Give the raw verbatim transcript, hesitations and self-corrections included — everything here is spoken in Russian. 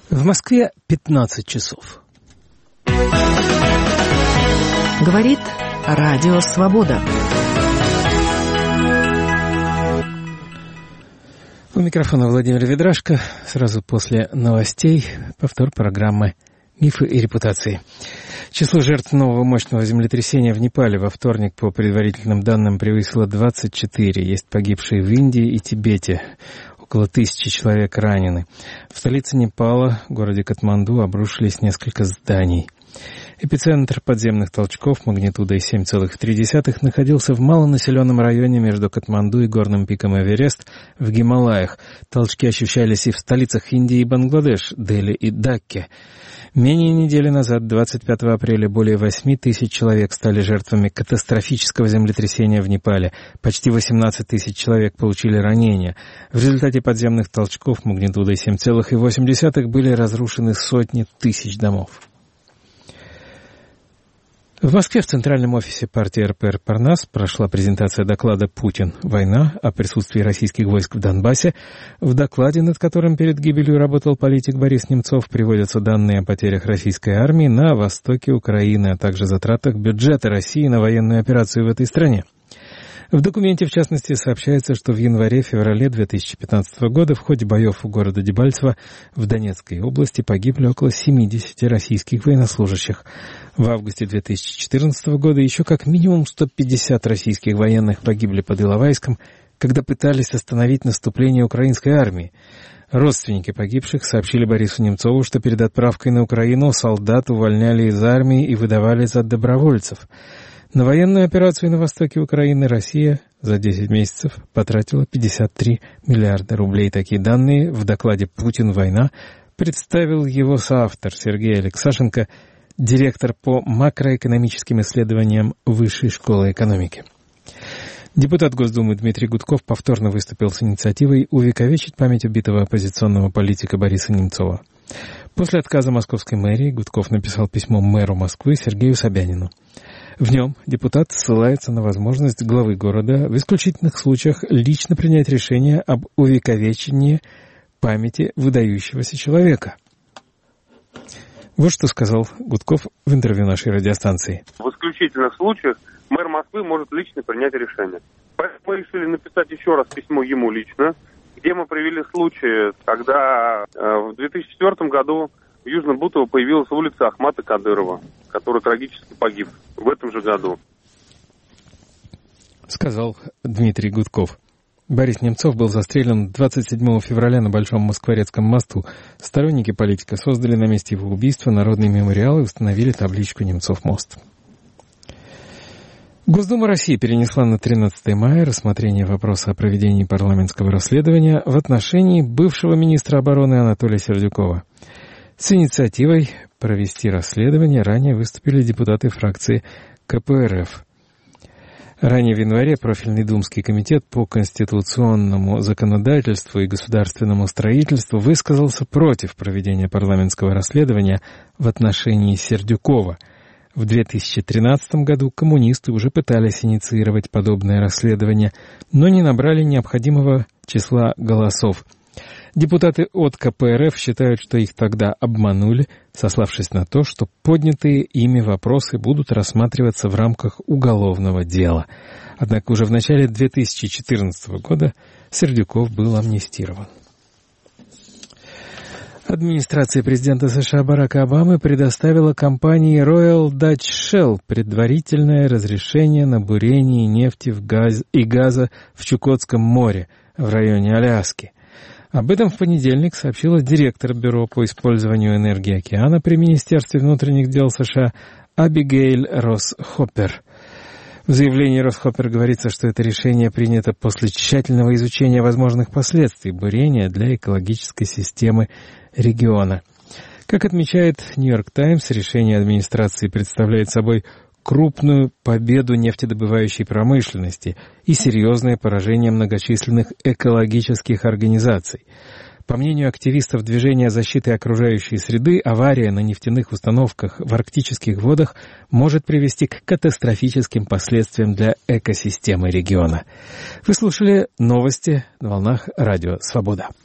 В Москве пятнадцать часов. Говорит Радио Свобода. У микрофона Владимир Ведрашко. Сразу после новостей повтор программы «Мифы и репутации». Число жертв нового мощного землетрясения в Непале во вторник, по предварительным данным, превысило двадцать четыре. Есть погибшие в Индии и Тибете. Около тысячи человек ранены. В столице Непала, городе Катманду, обрушились несколько зданий. Эпицентр подземных толчков магнитудой семь целых три десятых находился в малонаселенном районе между Катманду и горным пиком Эверест в Гималаях. Толчки ощущались и в столицах Индии и Бангладеш, Дели и Дакке. Менее недели назад, двадцать пятого апреля, более восемь тысяч человек стали жертвами катастрофического землетрясения в Непале. Почти восемнадцать тысяч человек получили ранения. В результате подземных толчков магнитудой семь целых восемь десятых были разрушены сотни тысяч домов. В Москве в центральном офисе партии эр пэ эр «Парнас» прошла презентация доклада «Путин. Война» о присутствии российских войск в Донбассе. В докладе, над которым перед гибелью работал политик Борис Немцов, приводятся данные о потерях российской армии на востоке Украины, а также затратах бюджета России на военную операцию в этой стране. В документе, в частности, сообщается, что в январе-феврале две тысячи пятнадцатого года в ходе боев у города Дебальцево в Донецкой области погибли около семьдесят российских военнослужащих. В августе две тысячи четырнадцатого года еще как минимум сто пятьдесят российских военных погибли под Иловайском, когда пытались остановить наступление украинской армии. Родственники погибших сообщили Борису Немцову, что перед отправкой на Украину солдат увольняли из армии и выдавали за добровольцев. На военную операцию на востоке Украины Россия за десять месяцев потратила пятьдесят три миллиарда рублей. Такие данные в докладе «Путин. Война» представил его соавтор Сергей Алексашенко, директор по макроэкономическим исследованиям Высшей школы экономики. Депутат Госдумы Дмитрий Гудков повторно выступил с инициативой увековечить память убитого оппозиционного политика Бориса Немцова. После отказа московской мэрии Гудков написал письмо мэру Москвы Сергею Собянину. В нем депутат ссылается на возможность главы города в исключительных случаях лично принять решение об увековечении памяти выдающегося человека. Вот что сказал Гудков в интервью нашей радиостанции. В исключительных случаях мэр Москвы может лично принять решение. Поэтому мы решили написать еще раз письмо ему лично, где мы привели случаи, когда э, в две тысячи четвёртом году в Южном Бутово появилась улица Ахмата Кадырова, который трагически погиб в этом же году. Сказал Дмитрий Гудков. Борис Немцов был застрелен двадцать седьмого февраля на Большом Москворецком мосту. Сторонники политика создали на месте его убийства народный мемориал и установили табличку «Немцов мост». Госдума России перенесла на тринадцатое мая рассмотрение вопроса о проведении парламентского расследования в отношении бывшего министра обороны Анатолия Сердюкова. С инициативой провести расследование ранее выступили депутаты фракции ка пэ эр эф. Ранее в январе профильный Думский комитет по конституционному законодательству и государственному строительству высказался против проведения парламентского расследования в отношении Сердюкова. В две тысячи тринадцатом году коммунисты уже пытались инициировать подобное расследование, но не набрали необходимого числа голосов. Депутаты от ка пэ эр эф считают, что их тогда обманули, сославшись на то, что поднятые ими вопросы будут рассматриваться в рамках уголовного дела. Однако уже в начале две тысячи четырнадцатого года Сердюков был амнистирован. Администрация президента США Барака Обамы предоставила компании Royal Dutch Shell предварительное разрешение на бурение нефти в газ и газа в Чукотском море в районе Аляски. Об этом в понедельник сообщила директор Бюро по использованию энергии океана при Министерстве внутренних дел США Абигейль Росс-Хоппер. В заявлении Росс-Хоппер говорится, что это решение принято после тщательного изучения возможных последствий бурения для экологической системы региона. Как отмечает «Нью-Йорк Таймс», решение администрации представляет собой крупную победу нефтедобывающей промышленности и серьезное поражение многочисленных экологических организаций. По мнению активистов движения защиты окружающей среды, авария на нефтяных установках в арктических водах может привести к катастрофическим последствиям для экосистемы региона. Вы слушали новости на волнах Радио Свобода.